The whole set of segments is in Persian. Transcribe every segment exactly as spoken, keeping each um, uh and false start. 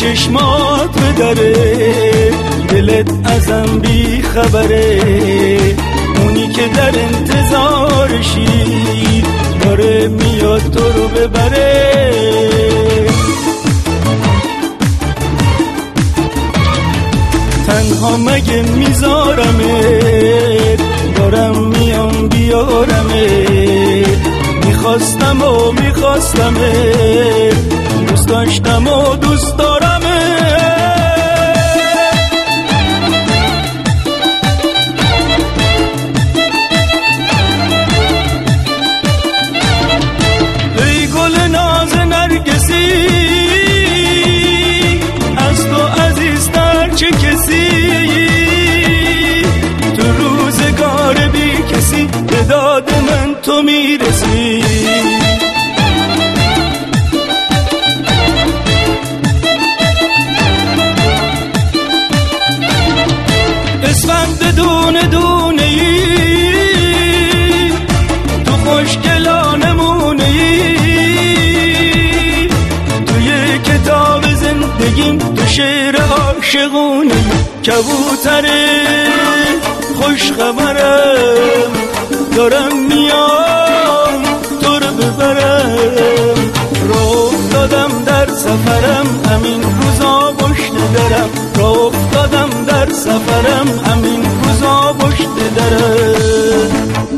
چشمات بدره، دلت ازم بی خبره، اونی که در انتظارشی داره میاد تو رو ببره. تنها مگه میذارمت، دارم میام بیارمت، میخواستم و میخواستمت، دوست داشتم و دوست دارمت. ای گل ناز نرگسی، از تو عزیزتر چه کسی، تو روزگار بی کسی به داد من تو میرسی. اسفند دونه دونه ای، تو خوشگلانه مونه ای، توی کتاب زندگیم تو شعر عاشقونه، کبوتره خوش خبرم، دارم میام تو رو ببرم. راه افتادم در سفرم، همین روزا پشت درم، راه افتادم در سفرم، همین روزا پشت درم.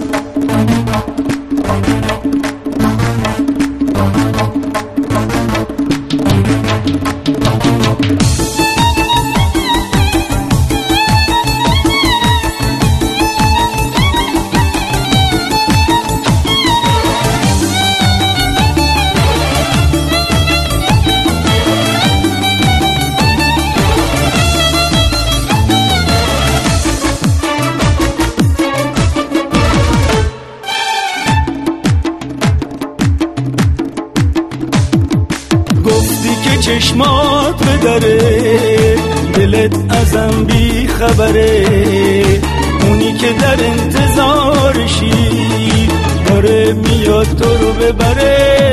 چشمات بدره، دلت ازم بی خبره، اونی که در انتظارشی داره میاد تو رو ببره.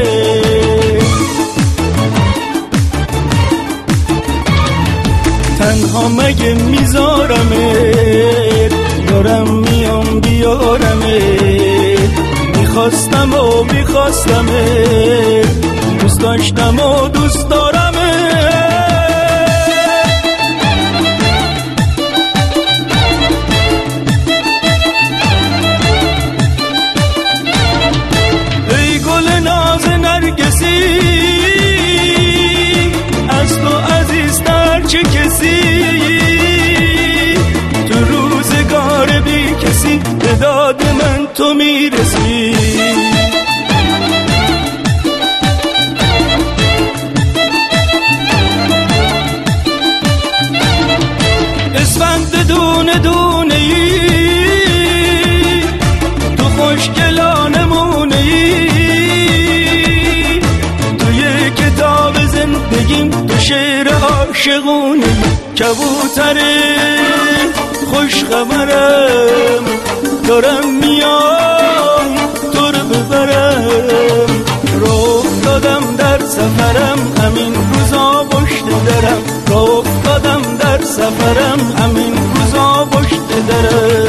تنها مگه میذارمت، دارم میام بیارمت، میخواستم و میخواستمت، دوست داشتم و دوست دارمت. ای گل ناز نرگسی، از تو عزیزتر چه کسی، تو روزگار بی کسی به داد من تو میرسی. اسفند دونه دونه ای، تو خوشگلانه مونه ای، توی کتاب زندگیم تو شعر عاشقونه، کبوتره خوش خبرم، دارم میام تو رو ببرم. راه افتادم در سفرم، همین روزا پشت درم، راه افتادم در سفرم، همین روزا پشت درم.